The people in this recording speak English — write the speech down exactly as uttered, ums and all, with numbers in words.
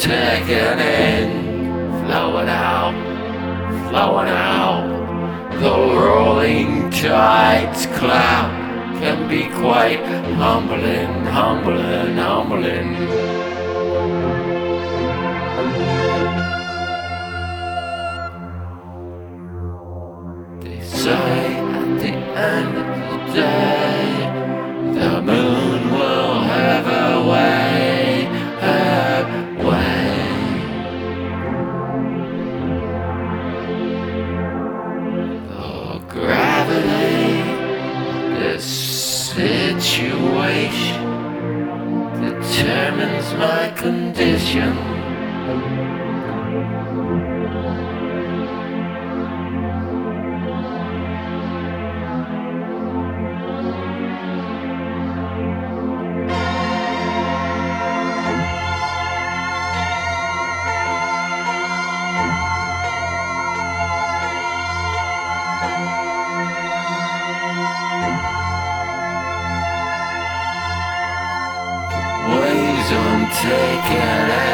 taken in, flowing out, flowing out. The rolling tides cloud can be quite humbling, humbling, humbling. They say at the end of the day, the moon will have her way, her way. The gravity, the situation determines my condition. Waves untaken